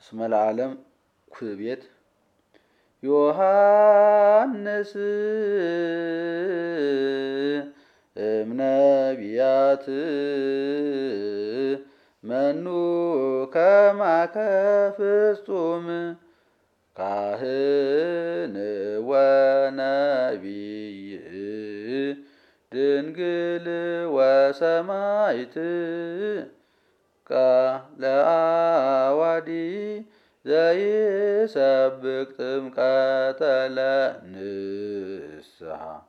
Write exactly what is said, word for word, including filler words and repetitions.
እስመ ለዓለም ኩቤት ዮሐንስ እምነቢያት መኑ ከማከ ፍጹም ካህን ወነቢይ ድንግል ወሰማዕት ቃለ ዓዋዲ ዘይሰብክ ጥምቀተ ለንስሐ